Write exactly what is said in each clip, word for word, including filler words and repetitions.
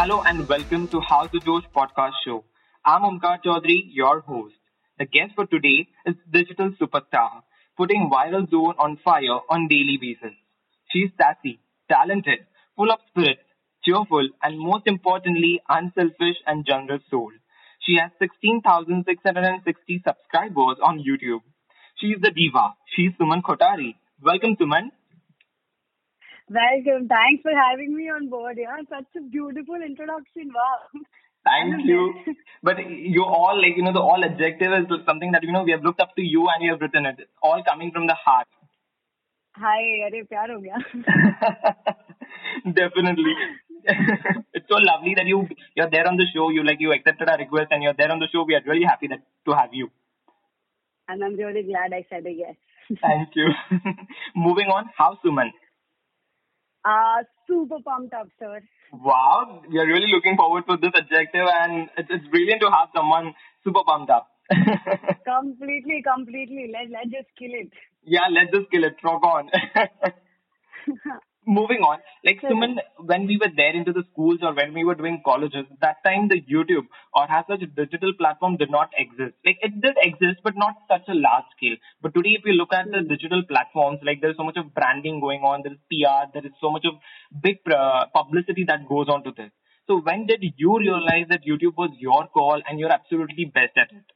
Hello and welcome to House of Josh podcast show. I'm Omkar Chaudhary, your host. The guest for today is digital superstar, putting viral zone on fire on daily basis. She's sassy, talented, full of spirit, cheerful, and most importantly, unselfish and generous soul. She has sixteen thousand six hundred sixty subscribers on YouTube. She's the diva. She's Suman Khotari. Welcome, Suman. Welcome. Thanks for having me on board. Yeah, such a beautiful introduction. Wow. Thank you. But you all, like, you know, the all adjective is something that, you know, we have looked up to you and you have written it. It's all coming from the heart. Hi, अरे प्यार हो गया. Definitely. It's so lovely that you, you're there on the show. You, like, you accepted our request and you're there on the show. We are really happy that to have you. And I'm really glad I said a yes. Thank you. Moving on, how's Suman? Uh, super pumped up, sir. Wow, we are really looking forward to this adjective, and it's, it's brilliant to have someone super pumped up. Completely, completely. Let, let's just kill it. Yeah, let's just kill it. Rock on. Moving on, like Suman, when we were there into the schools or when we were doing colleges, that time the YouTube or has such a digital platform did not exist. Like it did exist, but not such a large scale. But today, if you look at the digital platforms, like there's so much of branding going on, there is P R, there is so much of big uh, publicity that goes on to this. So when did you realize that YouTube was your call and you're absolutely best at it?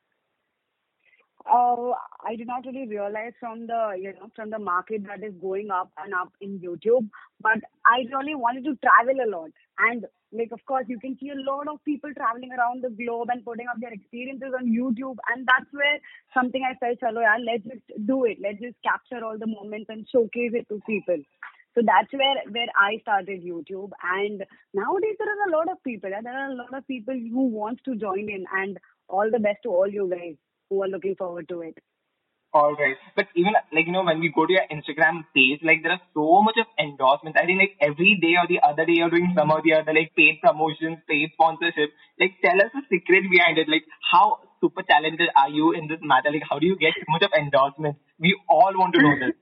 Uh, I did not really realize from the, you know, from the market that is going up and up in YouTube, but I really wanted to travel a lot. And like, of course, you can see a lot of people traveling around the globe and putting up their experiences on YouTube. And that's where something I felt, chalo yaar, let's just do it. Let's just capture all the moments and showcase it to people. So that's where, where I started YouTube. And nowadays there are a lot of people. Yeah? There are a lot of people who wants to join in, and all the best to all you guys who are looking forward to it. All right. But even like, you know, when we go to your Instagram page, like there are so much of endorsements. I think like every day or the other day you're doing some or the other, like paid promotions, paid sponsorship. Like tell us the secret behind it. Like how super talented are you in this matter? Like how do you get so much of endorsements? We all want to know this.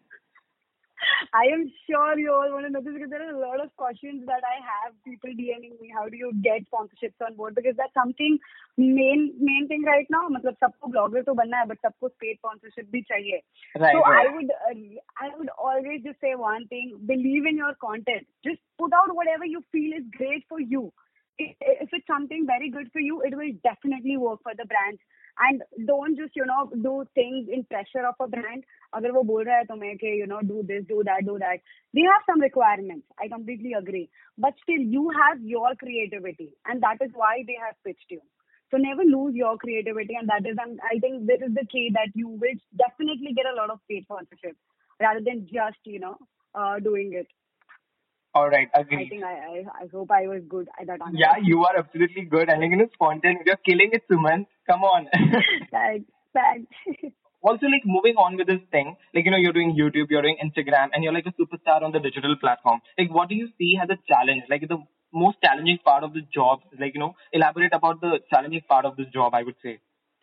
I am sure you all want to know this because there are a lot of questions that I have, people DMing me, how do you get sponsorships on board? Because that's something main main thing right now. मतलब सबको blogger तो बनना है, but सबको paid sponsorship भी चाहिए. Right, so right. I would uh, I would always just say one thing: believe in your content. Just put out whatever you feel is great for you. If, if it's something very good for you, it will definitely work for the brand. And don't just, you know, do things in pressure of a brand. अगर वो बोल रहा है तुम्हें कि, you know, do this, do that, do that. They have some requirements. I completely agree. But still, you have your creativity. And that is why they have pitched you. So never lose your creativity. And that is, and I think this is the key, that you will definitely get a lot of paid sponsorship rather than just, you know, uh, doing it. All right, I agree. think I, I, I hope I was good at that answer. Yeah, you are absolutely good. And you know, content, you're killing it, Suman. Come on. Thanks. Thanks. Also, like moving on with this thing, like, you know, you're doing YouTube, you're doing Instagram, and you're like a superstar on the digital platform. Like, what do you see as a challenge? Like, the most challenging part of the job, like, you know, elaborate about the challenging part of this job, I would say.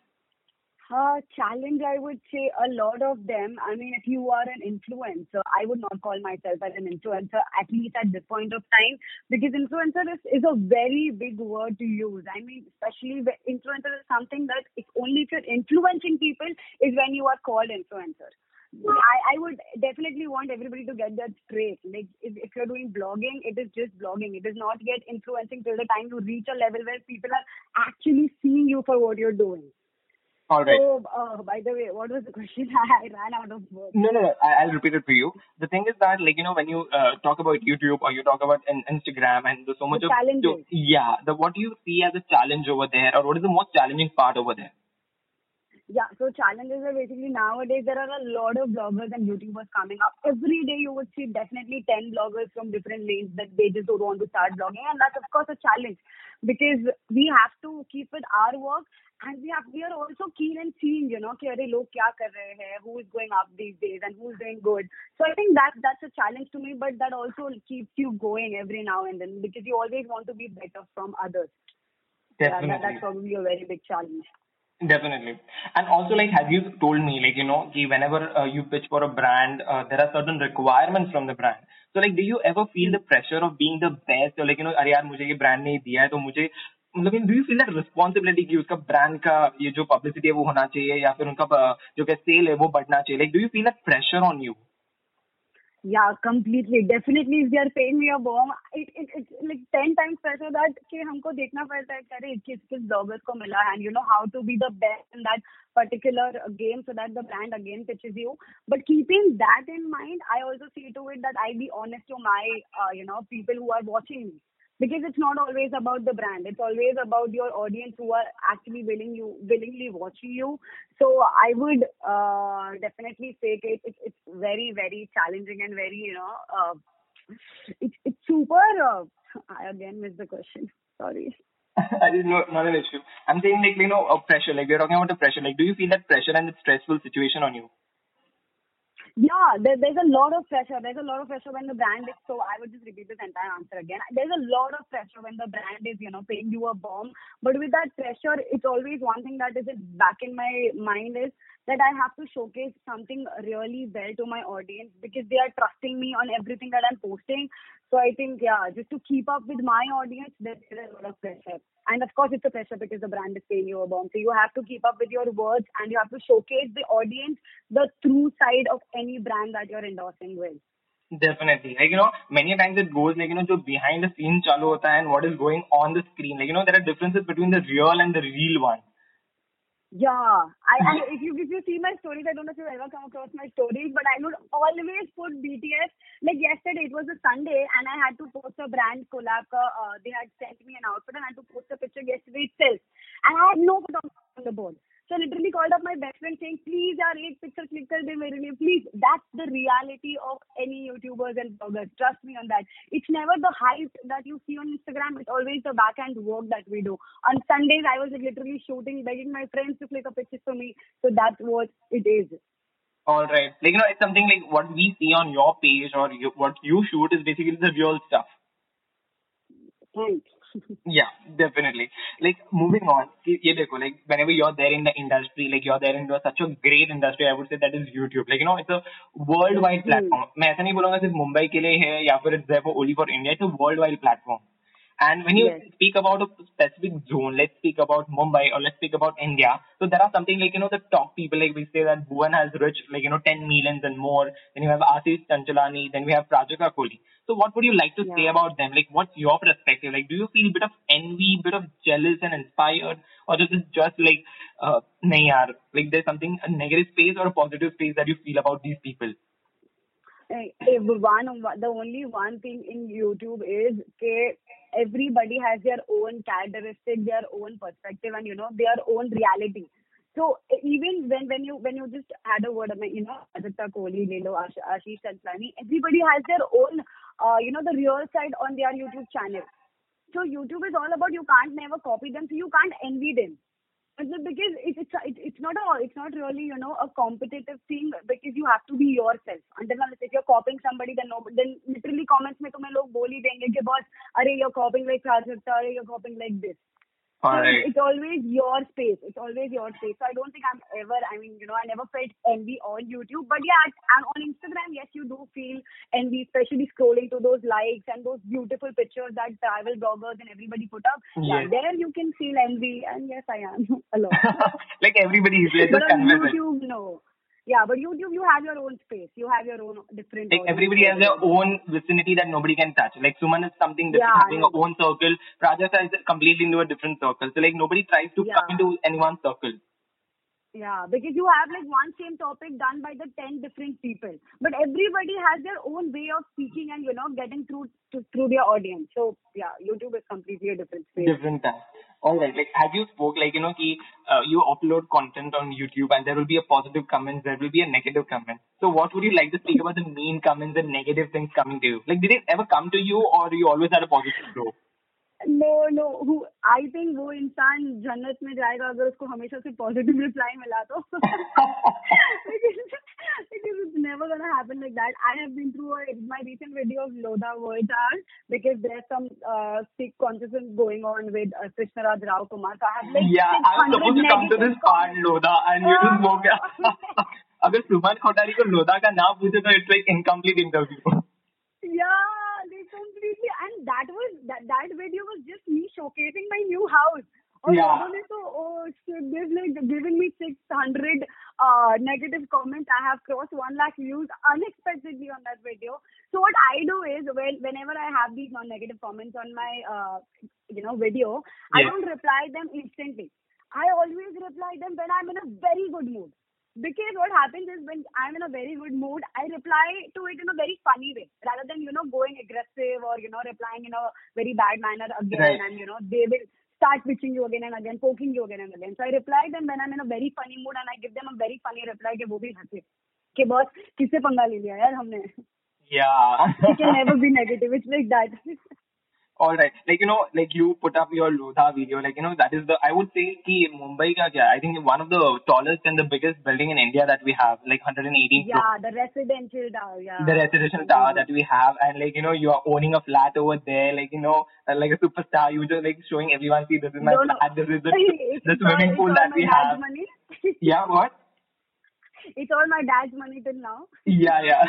Uh, challenge, I would say a lot of them. I mean, if you are an influencer, I would not call myself as an influencer, at least at this point of time, because influencer is, is a very big word to use. I mean, especially the influencer is something that if only if you're influencing people is when you are called influencer. I, I would definitely want everybody to get that straight. Like, if, if you're doing blogging, it is just blogging. It is not yet influencing till the time you reach a level where people are actually seeing you for what you're doing. All right. So, uh, by the way, what was the question? I ran out of words. No, no, no. I, I'll repeat it for you. The thing is that, like, you know, when you uh, talk about YouTube or you talk about in, Instagram and there's so much The of challenges. yeah, the what do you see as a challenge over there, or what is the most challenging part over there? Yeah, so challenges are basically nowadays there are a lot of bloggers and YouTubers coming up. Every day you would see definitely ten bloggers from different lanes that they just don't want to start blogging, and that's of course a challenge because we have to keep with our work, and we have we are also keen and seeing, you know, कि अरे लोग क्या कर रहे हैं, who is going up these days and who is doing good. So I think that that's a challenge to me, but that also keeps you going every now and then because you always want to be better from others. Definitely. Yeah, that, that's probably a very big challenge. Definitely. And also, like, have you told me, like, you know, कि whenever uh, you pitch for a brand, uh, there are certain requirements from the brand. So, like, do you ever feel Hmm. the pressure of being the best? Or, like, you know, अरे यार मुझे ये brand नहीं दिया है तो मुझे मतलब do you feel that responsibility कि उसका brand का ये जो publicity है वो होना चाहिए या फिर उनका uh, जो क्या sale है वो बढ़ना चाहिए? Like, do you feel that pressure on you? Yeah, completely. Definitely, if they are paying me a bomb, it, it it's like ten times pressure that कि हमको देखना पड़ता है कि अरे किस किस bloggers को मिला and you know how to be the best in that particular uh, game so that the brand again pitches you. But keeping that in mind, I also see to it that I be honest to my uh, you know people who are watching me. Because it's not always about the brand. It's always about your audience who are actually willing you willingly watching you. So I would uh, definitely say it, it, it's very very challenging and very you know uh, it's it's super. Uh, I again missed the question. Sorry. I didn't know, not an issue. I'm saying like, you know, uh, pressure, like we're talking about the pressure. Like, do you feel that pressure and the stressful situation on you? Yeah, there, there's a lot of pressure. There's a lot of pressure when the brand is so. I would just repeat this entire answer again. There's a lot of pressure when the brand is, you know, paying you a bomb. But with that pressure, it's always one thing that is back in my mind is that I have to showcase something really well to my audience because they are trusting me on everything that I'm posting. So I think, yeah, just to keep up with my audience, there is a lot of pressure. And of course, it's a pressure because the brand is paying you a bomb. So you have to keep up with your words and you have to showcase the audience the true side of any brand that you're endorsing with. Definitely. Like, you know, many times it goes like, you know, जो behind the scenes चालू होता है and what is going on the screen. Like, you know, there are differences between the real and the real one. Yeah, I, I if you if you see my stories, I don't know if you've ever come across my stories, but I would always put B T S. Like yesterday, it was a Sunday, and I had to post a brand collab. Ka, uh, they had sent me an outfit, and I had to post a picture yesterday itself, and I had no photographer on the board. So I literally called up my best friend saying, please yaar, ek picture click kar de mere liye, please. That's the reality of any YouTubers and bloggers. Trust me on that. It's never the hype that you see on Instagram. It's always the back-end work that we do. On Sundays, I was literally shooting, begging my friends to click a picture for me. So that's what it is. All right. Like, you know, it's something like what we see on your page or you, what you shoot is basically the real stuff. Thanks. Yeah, definitely. Like moving on, कि ये देखो, like whenever you're there in the industry, like you're there in the, such a great industry, I would say that is YouTube. Like you know, it's a worldwide Hmm. platform. मैं ऐसा नहीं बोलूँगा सिर्फ मुंबई के लिए है या फिर it's there for only for India. It's a worldwide platform. And when you Yes. speak about a specific zone, let's speak about Mumbai or let's speak about India. So there are something like, you know, the top people, like we say that Bhuvan has reached like, you know, ten millions and more. Then you have Ashish Chanchalani. Then we have Prajakta Kohli. So what would you like to say Yeah. about them? Like, what's your perspective? Like, do you feel a bit of envy, bit of jealous and inspired? Or is it just like, uh, nahi yaar, like there's something, a negative space or a positive space that you feel about these people? Eh, eh, one the only one thing in YouTube is that everybody has their own characteristic, their own perspective, and you know their own reality. So eh, even when when you when you just had a word, I mean, you know, Prajakta Kohli, Lelo, Ash- Ashish Chanchalani, everybody has their own, uh, you know, the real side on their YouTube channel. So YouTube is all about you can't never copy them, so you can't envy them. Because it, it's it's it's not a it's not really you know a competitive thing because you have to be yourself. Until unless if you're copying somebody, then no, then literally comments में तुम्हें लोग बोल ही देंगे कि boss, अरे you're copying like Prajakta, अरे you're copying like this. All So it, right. it's always your space. It's always your space. So I don't think I'm ever, I mean, you know, I never felt envy on YouTube. But yeah, and on Instagram, yes, you do feel envy, especially scrolling to those likes and those beautiful pictures that travel bloggers and everybody put up. Yeah, Yes. there you can feel envy. And yes, I am a lot. Like everybody is, let's But just on confess it. YouTube, no. Yeah, but YouTube, you have your own space. You have your own different Like audience everybody has their altogether. own vicinity that nobody can touch. Like Suman is something different, Yeah, having a no. own circle. Prajakta is completely into a different circle. So like nobody tries to Yeah. come into anyone's circle. Yeah, because you have like one same topic done by the ten different people, but everybody has their own way of speaking and you know getting through to through their audience. So yeah, YouTube is completely a different space. Different time. All right. Like as you spoke, like you know, ki, uh, you upload content on YouTube and there will be a positive comment, there will be a negative comment. So what would you like to speak about the mean comments and negative things coming to you? Like did it ever come to you or you always had a positive flow? No, no. Who I think वो इंसान जन्नत में जाएगा अगर उसको हमेशा से positive reply मिला तो. because, because it's never gonna happen like that. I have been through a, my recent video of Lodha Voyager because there's some uh, sick consciousness going on with uh, Krishna Raj Rao Kumar. So I have like Yeah, I was supposed to come to this part, Lodha, and you just woke up. अगर सुमन कोठारी को लोधा का नाम पूछे तो it's like incomplete interview. Yeah, they completely, and that was that that video was just me showcasing my new house. और Yeah. लोगों ने तो oh shit, they've like given me six hundred uh, negative comments. I have crossed one lakh views unexpectedly on that video. So what I do is when whenever I have these non-negative comments on my uh, you know video, I Yeah. don't reply them instantly. I always reply them when I'm in a very good mood. Because what happens is when I'm in a very good mood, I reply to it in a very funny way rather than, you know, going aggressive or, you know, replying in a very bad manner again. Right. And, you know, they will start pitching you again and again, poking you again and again. So I reply them when I'm in a very funny mood and I give them a very funny reply कि वो भी हंसे कि boss किससे पंगा ले लिया यार हमने. Yeah. It can never be negative. It's like that. All right, like you know, like you put up your Lodha video, like you know, that is the I would say कि Mumbai का क्या? I think one of the tallest and the biggest building in India that we have, like one hundred eighteen floors. Yeah, the residential tower. Yeah. The residential tower that we have, and like you know, you are owning a flat over there, like you know, uh, like a superstar. You just like showing everyone, see, this is my No, no. flat, this is the, It's the all- swimming it's pool all that my we dad's have. money. Yeah, what? It's all my dad's money till now. Yeah, yeah.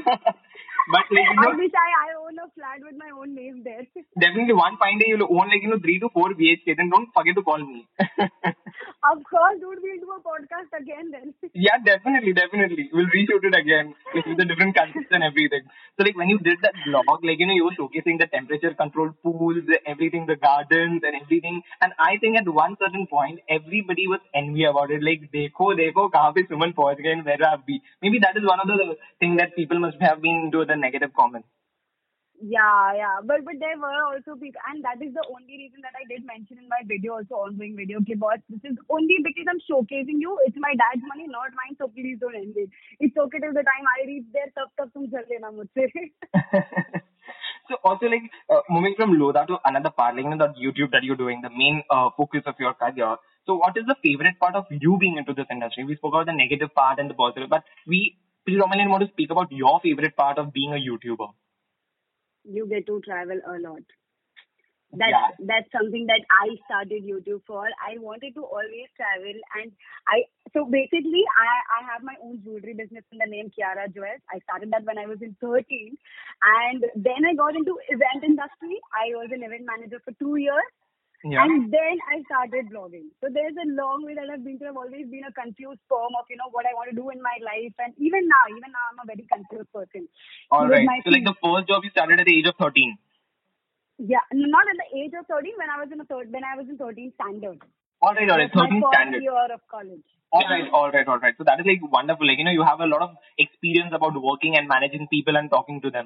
But like you I know, wish I, I own a flat with my own name there. definitely one fine day you'll own like you know three to four B H K. Then don't forget to call me. Of course, dude, we'll do a podcast again then. Yeah, definitely, definitely. We'll reshoot it again, like with the different concepts and everything. So like when you did that vlog, like you know you were showcasing the temperature controlled pools, everything, the gardens and everything. And I think at one certain point, everybody was envy about it. Like, देखो देखो कहाँ पे सुमन पहुँच गए and where have we? Maybe that is one of the thing that people must have been into the negative comments. Yeah, yeah. But but there were also people, and that is the only reason that I did mention in my video, also ongoing video, okay, boss, this is only because I'm showcasing you. It's my dad's money, not mine, so please don't end it. It's okay till the time I reach there, tab tab tum chal lena mujhse. So also like uh, moving from Lodha to another part, like you know, the YouTube that you're doing, the main uh, focus of your career. So what is the favorite part of you being into this industry? We spoke about the negative part and the positive, but we predominantly want to speak about your favorite part of being a YouTuber. You get to travel a lot. That's Yeah. that's something that I started YouTube for. I wanted to always travel, and I so basically I I have my own jewelry business in the name Kiara Jewels. I started that when I was in thirteen, and then I got into event industry. I was an event manager for two years. Yeah. And then I started blogging. So there's a long way that I've been through. I've always been a confused sperm of, you know, what I want to do in my life. And even now, even now, I'm a very confused person. All With right. my So like the first job you started at the age of thirteen. Yeah, not at the age of thirteen, when I was in a third, when I was in thirteen standard. All right, all right. That's my thirteen first standard. year of college. All right, all right, all right. So that is like wonderful. Like, you know, you have a lot of experience about working and managing people and talking to them.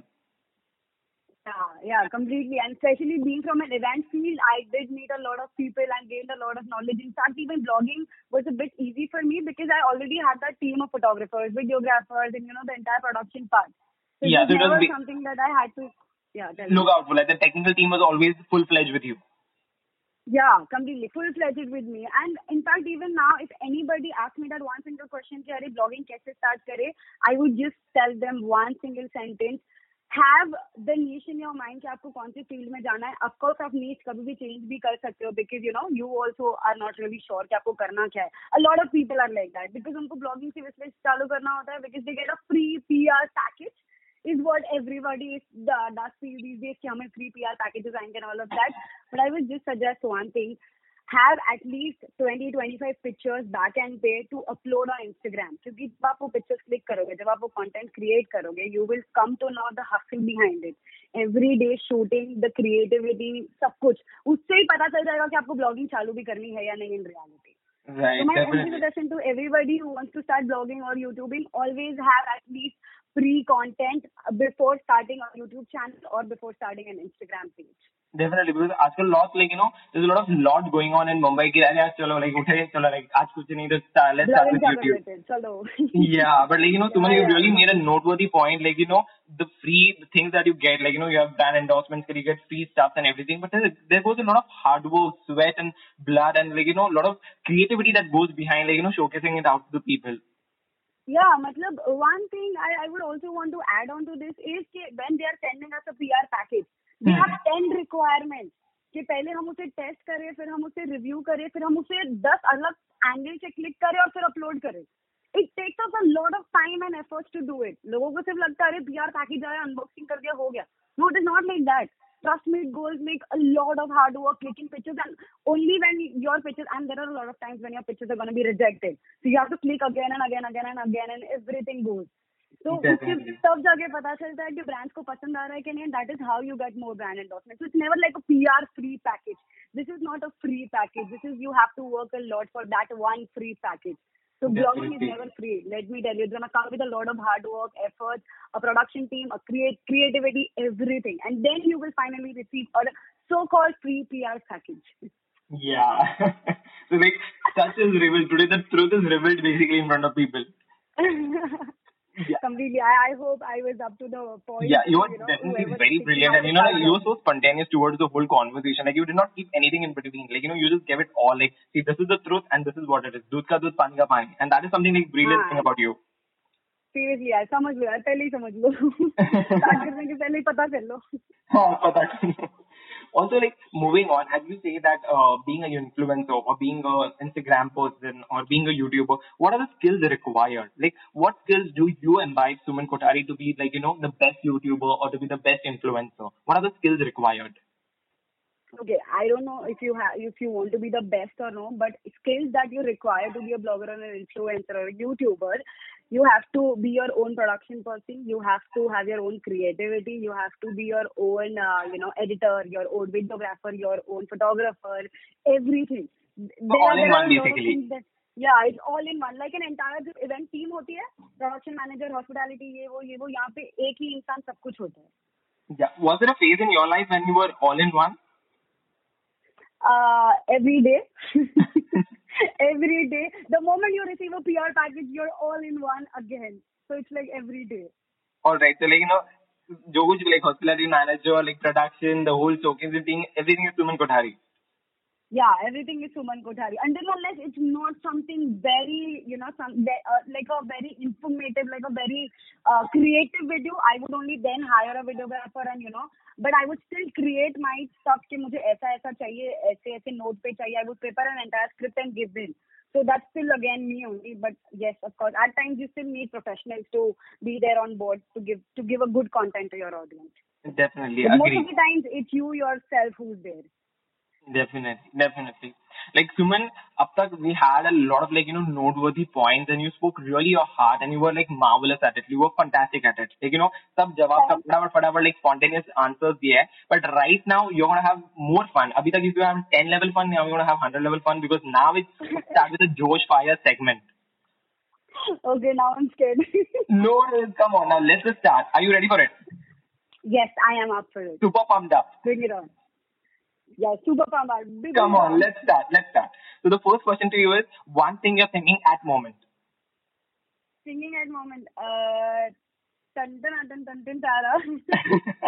Yeah, yeah, completely. And especially being from an event field, I did meet a lot of people and gained a lot of knowledge. In fact, even blogging was a bit easy for me because I already had that team of photographers, videographers, and, you know, the entire production part. So Yeah, it was so it was never be- something that I had to, yeah, tell me. Look out for like the technical team was always full fledged with you. Yeah, completely. Full-fledged with me. And in fact, even now, if anybody asks me that one single question, कि अरे blogging कैसे start करे, I would just tell them one single sentence. Have the niche in your mind कि आपको कौन सी field में जाना है. Of course, आप niche कभी भी change भी कर सकते हो because, you know, you also are not really sure कि आपको करना क्या है. A lot of people are like that because उनको blogging से इसलिए चालू करना होता है because they get a free P R package. Is what everybody is the, does feel these days कि हमें free P R packages आएंगे and all of that. But I would just suggest one thing. Have at least twenty to twenty-five pictures back and pay to upload on Instagram. क्योंकि जब आप वो pictures click करोगे, जब आप वो content create करोगे, you will come to know the hustle behind it. Every day shooting, the creativity, सब कुछ. उससे ही पता चल जाएगा कि आपको blogging चालू भी करनी है या नहीं in reality. Right, So my only definitely. suggestion to everybody who wants to start blogging or YouTubing, always have at least free content before starting a YouTube channel or before starting an Instagram page. Definitely, because आजकल lot like you know there's a lot of lot going on in Mumbai कि अरे आज चलो like उठे चलो like आज कुछ नहीं तो start- let's start Blogging with YouTube. related, chalo. Yeah, but like you know, Suman, Yeah, you yeah. really made a noteworthy point. Like you know, the free the things that you get, like, you know, you have brand endorsements, you get free stuff and everything, but there, there goes a lot of hard work, sweat and blood, and, like, you know, a lot of creativity that goes behind, like, you know, showcasing it out to the people. Yeah, matlab, one thing I, I would also want to add on to this is कि when they are sending us a P R package, they Hmm. have ten requirements. कि पहले हम उसे test करें, फिर हम उसे review करें, फिर हम उसे दस अलग एंगल से क्लिक करें और फिर अपलोड करें. It takes us a lot of time and efforts to do it. लोगों को सिर्फ लगता है अरे P R पैकेज आया, अनबॉक्सिंग कर दिया, हो गया. No, it is not like that. Trust me, it goes make a lot of hard work clicking pictures, and only when your pictures, and there are a lot of times when your pictures are going to be rejected. So you have to click again and again, again and again, and everything goes. So उसके Definitely. तब जाके पता चलता है कि brands को पसंद आ रहा है कि नहीं, and that is how you get more brand endorsement. So it's never like a P R free package. This is not a free package. This is you have to work a lot for that one free package. So blogging is Definitely. never free. Let me tell you, it's gonna come with a lot of hard work, effort, a production team, a create creativity, everything, and then you will finally receive a so-called free P R package. Yeah. So, like, such is revealed today. The truth is revealed basically in front of people. Yeah. Completely. I, I hope I was up to the point. Yeah, you were you know, definitely whoever is very thinking brilliant, how and, to you know, start like, you were blogging. so spontaneous towards the whole conversation. Like, you did not keep anything in between. Like, you know, you just gave it all. Like, see, this is the truth, and this is what it is. Doodh ka doodh, pani ka pani, and that is something like brilliant thing हाँ, about you. seriously यार, समझ लो यार, पहले ही समझ लो. Start करने के पहले ही पता कर लो. हाँ, पता नहीं. Also, like, moving on, as you say that uh, being an influencer or being an Instagram person or being a YouTuber, what are the skills required? Like, what skills do you imbibe, Suman Kothari, to be, like, you know, the best YouTuber or to be the best influencer? What are the skills required? Okay, I don't know if you have, if you want to be the best or no, but skills that you require to be a blogger or an influencer or a YouTuber, you have to be your own production person. You have to have your own creativity. You have to be your own, uh, you know, editor, your own videographer, your own photographer, everything. So There all are in there are one, a lot of basically. things that, yeah, it's all in one. Like an entire जो event team होती है, production manager, hospitality, ये वो ये वो, यहाँ पे एक ही इंसान सब कुछ होता है. Yeah. Was there a phase in your life when you were all in one? Uh, every day. Every day. The moment you receive a P R package, you're all in one again. So it's like every day. All right. So, like, you know, जो कुछ, like, hospitality manager, like, production, the whole showcase thing, everything is Suman Kothari. Yeah, everything is Suman Kothari. Until unless it's not something very, you know, some uh, like a very informative, like a very uh, creative video, I would only then hire a videographer and, you know, but I would still create my stuff कि मुझे ऐसा ऐसा चाहिए, ऐसे ऐसे note पे चाहिए. I would prepare an entire script and give in. So that's still again me only. But yes, of course, at times you still need professionals to be there on board to give to give a good content to your audience. Definitely. But most Agree. of the times it's you yourself who's there. Definitely, definitely. Like, Suman, up tak we had a lot of, like, you know, noteworthy points, and you spoke really your heart, and you were, like, marvelous at it. You were fantastic at it. Like, you know, sab jawab sab fatafat fatafat, like, spontaneous answers diye. But right now you're gonna have more fun. Abhi tak if you have ten level fun, now you're gonna have one hundred level fun, because now it's start with a Josh Fire segment. Okay, now I'm scared. No, come on, now let's just start. Are you ready for it? Yes, I am up for it. Super pumped up. Bring it on. Yeah, super pumped up. Bring Come it on, let's start. Let's start. So the first question to you is one thing you're thinking at moment. Singing at moment. Uh, dun dun dun dun dun tara.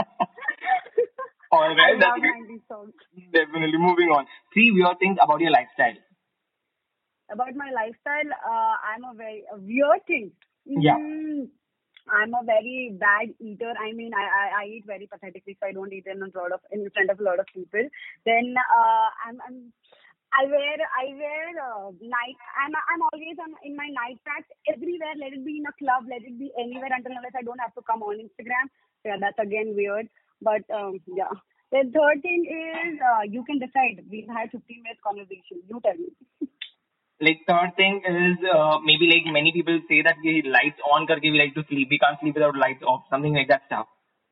All I right, that's love great. nineties songs. Definitely. Moving on. Three weird things about your lifestyle. About my lifestyle, uh, I'm a very a weird thing. Yeah. Mm, I'm a very bad eater. I mean, I, I, I eat very pathetically, so I don't eat in a lot of in front of a lot of people. Then uh, I'm, I'm I wear I wear uh, night. I'm I'm always on, in my night packs everywhere. Let it be in a club, let it be anywhere, until unless I don't have to come on Instagram. So yeah, that's again weird. But um, yeah. The third thing is uh, you can decide. We've had fifteen minutes conversation. You tell me. Like, third thing is uh, maybe, like, many people say that we lights on karke we like to sleep. We can't sleep without lights off. Something like that stuff.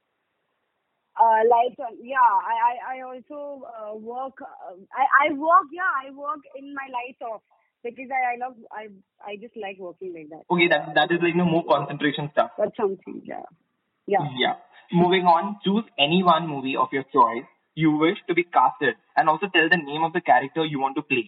Uh, lights on. Yeah, I I, I also uh, work. Uh, I I work. Yeah, I work in my lights off because I I love I I just like working like that. Okay, that that is, like, no more concentration stuff. That's something. Yeah. Yeah. Yeah. Moving on. Choose any one movie of your choice you wish to be casted, and also tell the name of the character you want to play.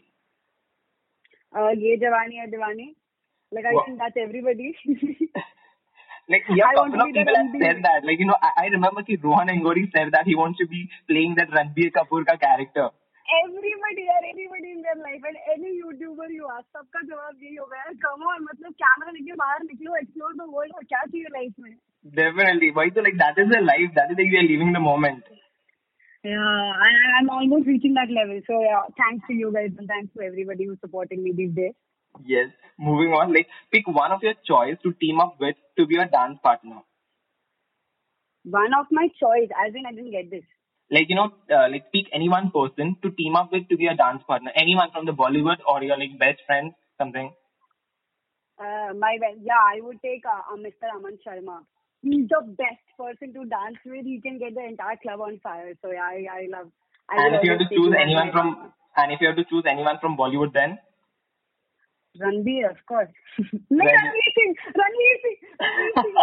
Uh, Ye Jawani Hai Diwani. Like I Wow. think that's everybody. Like, yeah, I want couple to of be the people have Ranbir. said that. Like, you know, I, I remember that Rohan Angori said that he wants to be playing that Ranbir Kapoor ka character. Everybody यार, everybody in their life and any YouTuber you ask, सबका जवाब यही होगा यार. Come on, मतलब camera लेके बाहर निकलो, explore the world. और क्या चाहिए लाइफ में? Definitely. Why so like that is the life. That is like we are living the moment. Yeah, I, I'm almost reaching that level. So yeah, thanks to you guys and thanks to everybody who's supporting me these days. Yes. Moving on. Like, pick one of your choice to team up with to be your dance partner. One of my choice, as in I didn't get this. Like, you know, uh, like pick any one person to team up with to be a dance partner. Anyone from the Bollywood or your like best friend, something. Uh, my best, yeah, I would take uh, uh, Mister Aman Sharma. He's the best person to dance with. He can get the entire club on fire. So yeah, I, I love. I And will if you have always to take choose him as anyone my from, partner. and if you have to choose anyone from Bollywood, then Ranbir, of course. No, Ranbir. Ranbir Singh. Ranbir Singh. Ranbir Singh.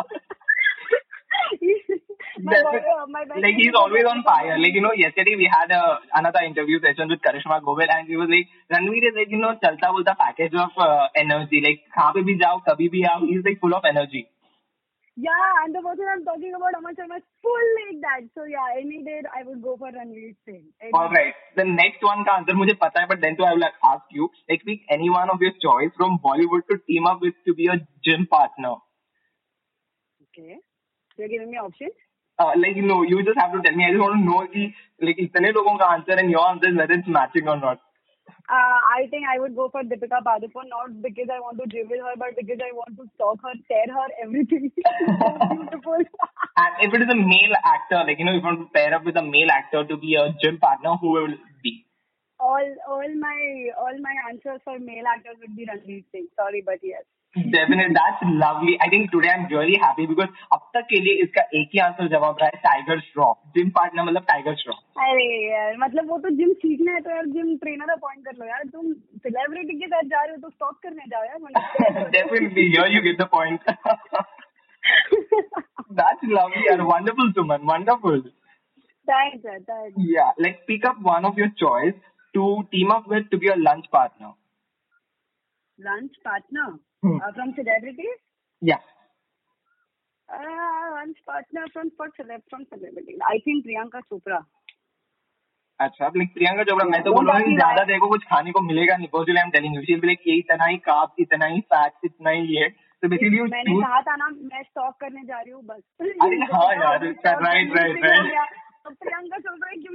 my That's boy, it. uh, my best Like friend he's is the always best on because fire. Like, you know, yesterday we had a, another interview session with Karishma Govind and he was like, Ranveer is like, you know, chalta bulta package of uh, energy. Like, kahan pe bhi jao, kabhi bhi aao. He's like full of energy. Yeah, and the person I'm talking about, Aman Sharma, is full like that. So yeah, any day I would go for Ranveer Singh. Any All right. The next one का answer मुझे पता है, but then too I will like, ask you, like pick any one of your choice from Bollywood to team up with to be a gym partner. Okay. You're giving me options? Uh, like you know, you just have to tell me. I just want to know कि like इतने लोगों का answer and your answer is whether it's matching or not. Uh, I think I would go for Deepika Padukone, not because I want to dribble her, but because I want to stalk her, tear her, everything. So beautiful. And if it is a male actor, like you know, if you want to pair up with a male actor to be a gym partner, who will it be? all, all my, all my answers for male actors would be Ranveer Singh. Sorry, but yes. Definitely, that's lovely. I think today I'm really happy because अब तक के लिए इसका एक ही answer जवाब रहा है Tiger Shroff. Gym partner मतलब टाइगर श्रॉफ. अरे यार, मतलब वो तो जिम सीखना है तो यार जिम ट्रेनर अपॉइंट कर लो यार. तुम सेलिब्रिटी के साथ जा रहे हो तो स्टॉप करने जाओ यार. मतलब Definitely, here you get the point. That's lovely and wonderful, Suman. Wonderful. Thanks, sir. Thanks. Yeah, like pick up one of your choice to team up with to be a lunch partner. Lunch partner Hmm. uh, from celebrities. Yeah. Uh, lunch partner from for celeb from celebrities. I think Priyanka Chopra. अच्छा, अब like Priyanka Chopra मैं तो Don't बोलूँगा ask कि me ज्यादा why. देखो कुछ खाने को मिलेगा नहीं. Because I'm telling you, she'll be like ये इतना ही carbs, इतना ही fat, इतना ही ये. So basically you मैंने choose. कहा था ना मैं स्टॉक करने जा रही हूँ बस. अरे हाँ यार, Stock right, करने right, से हो right. गया. अब प्रियंका चोपड़ा क्यों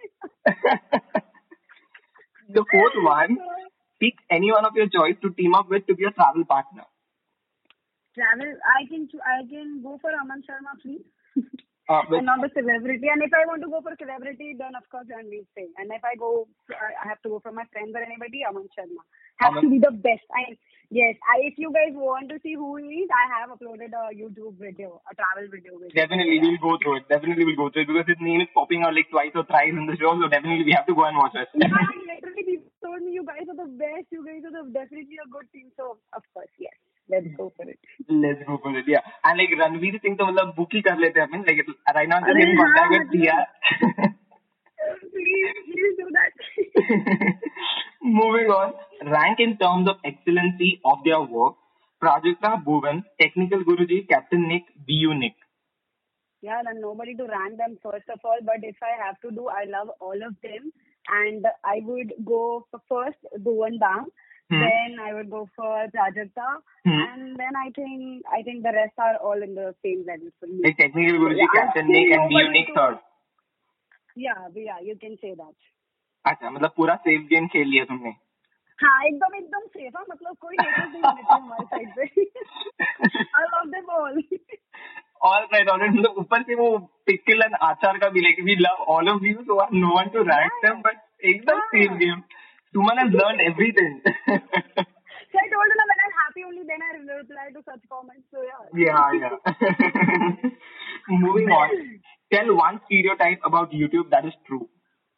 नहीं? The fourth one, pick any one of your choice to team up with to be a travel partner. Travel. I can cho- I can go for Aman Sharma, please. Uh, with, And not a celebrity. And if I want to go for celebrity, then of course Ranveer Singh. And if I go, I I have to go for my friends or anybody, Aman Sharma. Has Aman- to be the best. I yes. I if you guys want to see who he is, I have uploaded a YouTube video, a travel video. With Definitely, we'll go through it. Definitely, we'll go through it because his name is popping out like twice or thrice in the show. So definitely, we have to go and watch it. Yeah, literally, people told me you guys are the best. You guys are the, definitely a good team. So of course, yes. Let's go for it. Let's go for it. Yeah, and like Ranveer Singh, तो मतलब book ही कर लेते हैं अपन. Like right now, just अरे in contact हाँ, with Priya. Please, please do that. Moving on, rank in terms of excellency of their work. Prajakta Bhuvan, Technical Guruji, Captain Nick, B U Nick. Yeah, then nobody to rank them first of all. But if I have to do, I love all of them, and I would go for first Bhuvan Bam. Hmm. Then I would go for Prajakta, Hmm. and then I think I think the rest are all in the same level for me. Like Technical Guruji, Yeah, Captain still Nick, and B U nobody Nick to- third. Yeah, yeah, you can say that. अच्छा, मतलब पूरा safe game खेल लिया तुमने. हाँ, एकदम एकदम safe है. मतलब कोई haters नहीं होने चाहिए हमारे साइड पे. I love them all. All right, all right. मतलब ऊपर से वो pickle and आचार का भी like we love all of you, so I have no one to rank Yeah. them, but एकदम Yeah. safe game. Suman has learned everything. So I told her when I'm happy only then I reply to such comments. So yeah. Yeah, yeah. Moving on. Tell one stereotype about YouTube that is true.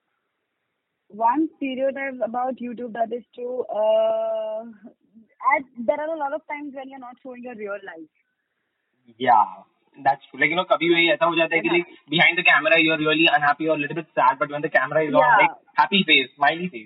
One stereotype about YouTube that is true. Uh, at, there are a lot of times when you're not showing your real life. Yeah, that's true. Like, you know, कभी भी ऐसा हो जाता है कि like behind the camera you're really unhappy or a little bit sad, but when the camera is on, Yeah. like happy face, smiley face.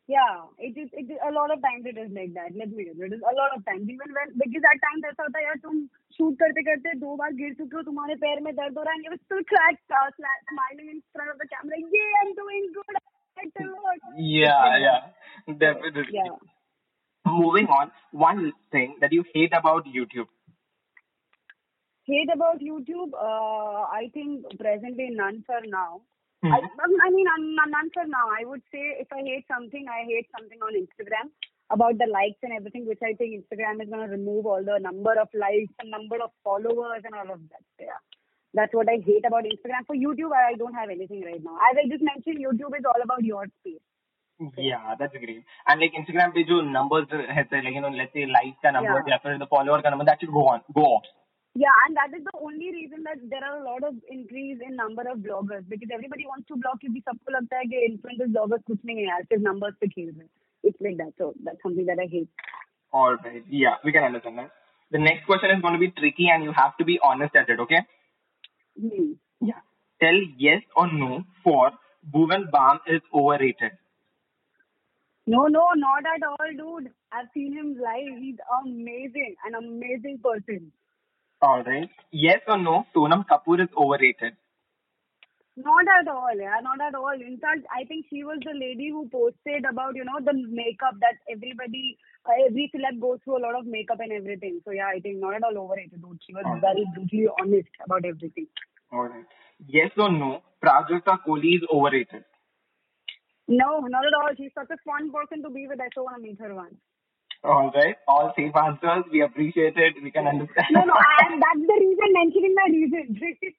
Yeah, it is. It is a lot of times it is like that. Let me tell you, it is a lot of times. Even when because at times ऐसा होता है यार तुम shoot करते करते दो बार गिर चुके हो, तुम्हारे पैर में दर्द हो रहा है, and you're still crack, uh, sla- smiling in front of the camera. Yeah, I'm doing good. I did a lot. It's Yeah, like that. yeah, definitely. Yeah. Moving on, one thing that you hate about YouTube. Hate about YouTube, uh, I think presently none for now. Hmm. I, I mean, none none for now. I would say if I hate something, I hate something on Instagram about the likes and everything, which I think Instagram is going to remove all the number of likes and number of followers and all of that. So, yeah. That's what I hate about Instagram. For YouTube, I don't have anything right now. As I just mentioned, YouTube is all about your space. Yeah, that's great. And like Instagram पे जो numbers रहते हैं, like you know, let's say likes का number Yeah. या फिर the follower का number, that should go on, go off. Yeah, and that is the only reason that there are a lot of increase in number of bloggers because everybody wants to blog क्योंकि सबको लगता है कि influencers bloggers कुछ नहीं है यार सिर्फ numbers पे खेल रहे हैं. It's like that. So that's something that I hate. All right. Yeah, we can understand that. The next question is going to be tricky and you have to be honest at it, okay? Hmm. Yeah. Tell yes or no for Bhuvan Bam is overrated. No, no, not at all, dude. I've seen him live. He's amazing, an amazing person. All right. Yes or no, Sonam Kapoor is overrated. Not at all, yeah, not at all. In fact, I think she was the lady who posted about, you know, the makeup that everybody, uh, every celeb goes through a lot of makeup and everything. So, yeah, I think not at all overrated, dude. She was All right. very brutally honest about everything. All right. Yes or no, Prajakta Kohli is overrated. No, not at all. She's such a fun person to be with. I so want to meet her once. All right. All safe answers. We appreciate it. We can understand. No, no, and that's the reason, mentioning my reason.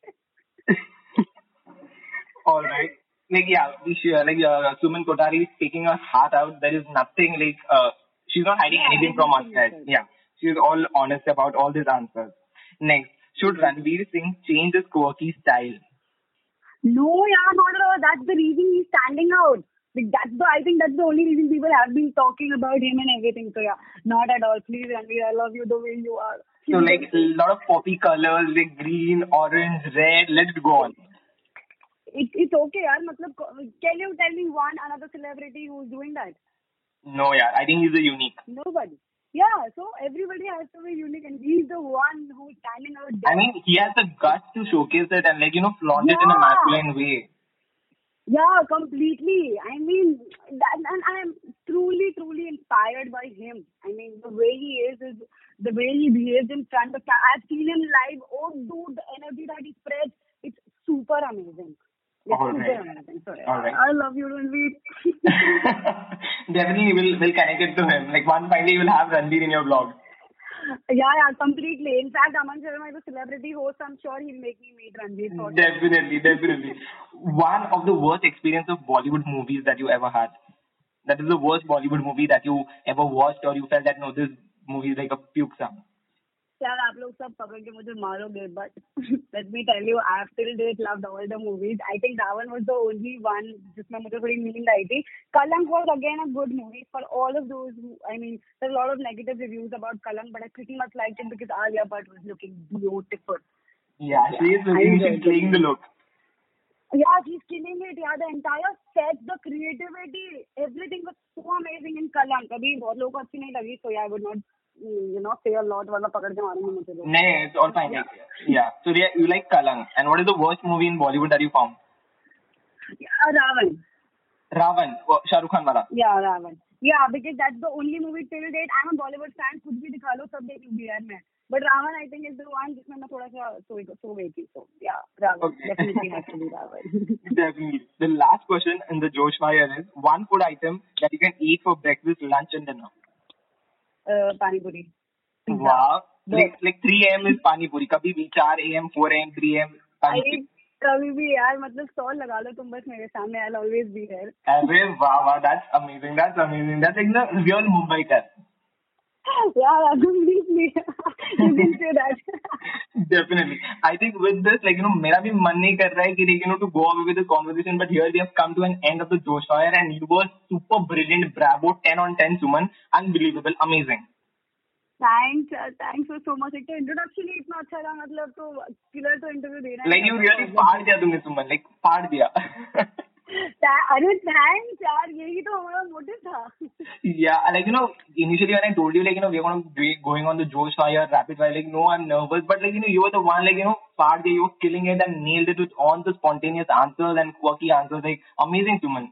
All right. Like, yeah, we should, like, uh, Suman Kotari is taking her heart out. There is nothing, like, uh, she's not hiding Yeah, anything from us, everything guys. is right. Yeah. She's all honest about all these answers. Next, should Ranveer Singh change his quirky style? No, yeah, not at all. That's the reason he's standing out. Like, that's the, I think that's the only reason people have been talking about him and everything. So yeah, not at all. Please, Ranveer, I love you the way you are. So, like, a lot of poppy colors, like green, orange, red. Let it go on. It, it's okay, yaar. Matlab, can you tell me one another celebrity who's doing that? No, yeah. I think he's a unique. Nobody. Yeah, so everybody has to be unique, and he's the one who's standing out there. I mean, he has the guts to showcase it and, like, you know, flaunt it in a Yeah. masculine way. Yeah, completely. I mean, that, and I'm truly, truly inspired by him. I mean, the way he is, is the way he behaves in front of camera. I've seen him live. Oh, dude, the energy that he spreads, it's super amazing. It's All super right. amazing. Sorry. All right. I love you, Ranveer. Definitely, we'll, we'll connect it to him. Like, one fine day you will have Ranveer in your vlog. Yeah, yeah, completely. In fact, Aman Sharma is a celebrity host. I'm sure he'll make me meet Ranveer. for sure. Definitely, definitely. One of the worst experience of Bollywood movies that you ever had. That is the worst Bollywood movie that you ever watched, or you felt that no, this movie is like a puke song. यार आप लोग सब पकड़ के मुझे मारोगे but let me tell you I have till date loved all the movies. I think Ravan was the only one जिसमें मुझे थोड़ी नींद आई थी. Kalank was again a good movie for all of those who, I mean there's a lot of negative reviews about Kalank but I pretty much liked it because Alia Bhatt was looking beautiful. Yeah, she is I looking, enjoyed she's it. playing the look. Yeah, she's killing it. Yeah, the entire set, the creativity, everything was so amazing in Kalank. अभी बहुत लोगों को अच्छी नहीं लगी so yeah I would not you know say a lot वरना पकड़ के मारेंगे मुझे लोग. No, it's all fine. Like, yeah. So yeah, you like Kalank. And what is the worst movie in Bollywood that you found? Yeah, Ravan. Ravan, oh, Shah Rukh Khan wala. Yeah, Ravan. Yeah, because that's the only movie till date. I'm a Bollywood fan. कुछ भी दिखा लो सब देख लूंगी यार मैं. But Ravan I think is the one जिसमें मैं थोड़ा सा सो सो गई थी. So yeah, Ravan Okay. definitely has to be Ravan. Definitely. The last question in the Josh Fire is one food item that you can eat for breakfast, lunch, and dinner. uh, Pani Puri. Pizza. Wow. Both. Like, like three a.m. is Pani Puri. Kabhi bhi four a.m., four a.m., three a.m. Pani I Puri. कभी भी यार मतलब stall लगा लो तुम बस मेरे सामने. I'll always be there. Arre, wow, wow, that's amazing. That's amazing. That's like the real Mumbai test. Yeah, completely. You can say that. Definitely. I think with this, like, you know, मेरा भी मन नहीं कर रहा है कि, like, you know, to go away with this conversation, but here we have come to an end of the Josh Fire and you were super brilliant. Bravo, ten on ten, Suman. Unbelievable. Amazing. Thanks, uh, thanks for so much. एक तो introduction ही इतना अच्छा था मतलब तो killer तो interview देना ही Like, you था. really फाड़ दिया तुमने, Suman. Like, फाड़ दिया. अरे थैंक्स यार, यही तो हमारा मोटिव था. Yeah, like, you know, initially when I told you, like, you know, we're going to be going on the Josh Fire, Rapid Fire, like, no, I'm nervous, but, like, you know, you were the one, like, you know, part there, you were killing it and nailed it with all the spontaneous answers and quirky answers, like, amazing, Suman.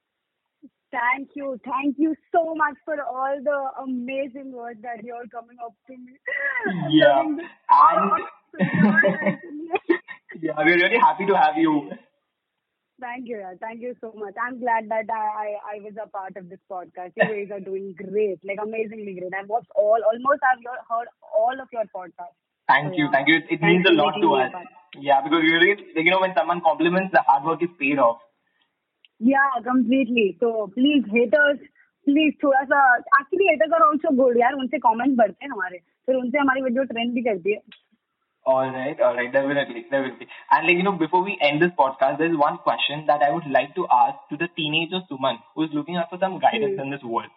Thank you. Thank you so much for all the amazing words that you're coming up to me. Yeah, Telling this and out. yeah, we're really happy to have you. Thank you, yaar. Thank you so much. I'm glad that I, I, I was a part of this podcast. You guys are doing great, like amazingly great. I've watched all, almost I've your- heard all of your podcasts. Thank So, you, yeah. thank you. It, it Thanks means a for lot making to me a us. part. Yeah, because we really, like, you know, when someone compliments, the hard work is paid off. Yeah, completely. So please, haters, please थोड़ा सा, actually haters are also good यार, उनसे comments बढ़ते हैं हमारे, फिर उनसे हमारी वीडियो ट्रेंड भी करती है. All right, all right, definitely, definitely. And, like, you know, before we end this podcast, there's one question that I would like to ask to the teenager Suman, who is looking out for some guidance Hmm. in this world.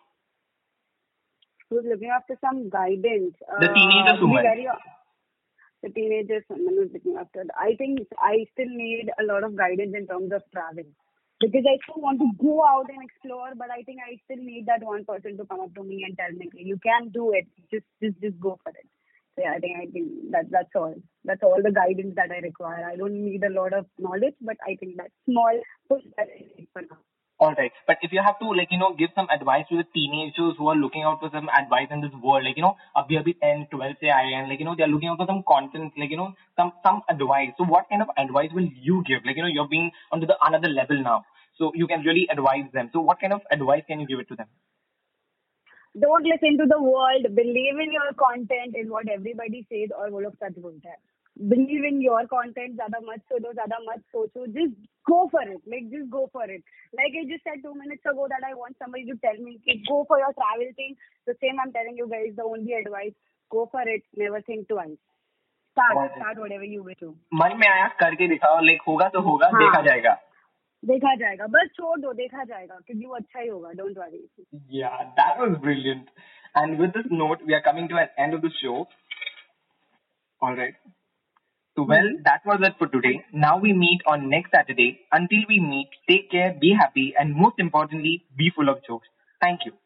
Who's looking after some guidance? The teenager Uh, to be Suman. very, the teenagers, someone who's looking after. I think I still need a lot of guidance in terms of travel. Because I still want to go out and explore, but I think I still need that one person to come up to me and tell me, you can do it. Just, just, just go for it. So yeah, I think I think that that's all. That's all the guidance that I require. I don't need a lot of knowledge, but I think that small push that I need for now. All right. But if you have to, like, you know, give some advice to the teenagers who are looking out for some advice in this world, like, you know, abhi abhi ten, twelve se aaye and, like, you know, they're looking out for some content, like, you know, some, some advice. So what kind of advice will you give? Like, you know, you're being onto the another level now. So you can really advise them. So what kind of advice can you give it to them? Don't listen to the world. Believe in your content, is what everybody says, और वो लोग सच बोलते हैं. Believe in your content. ज़्यादा मत सोचो, ज़्यादा मत सोचो. Just go for it. Like just go for it. Like I just said two minutes ago that I want somebody to tell me, okay, go for your travel thing. The same I'm telling you guys. The only advice: go for it. Never think twice. Start. Okay. Start whatever you wish to. मन में आया करके दिखाओ, like होगा तो होगा, हाँ. देखा जाएगा. देखा जाएगा, बस छोड़ दो, देखा जाएगा, क्योंकि वो अच्छा ही होगा. Don't worry. Yeah, that was brilliant. And with this note, we are coming to an end of the show. All right. So, well, Mm-hmm. that was it for today. Now we meet on next Saturday. Until we meet, take care, be happy, and most importantly, be full of jokes. Thank you.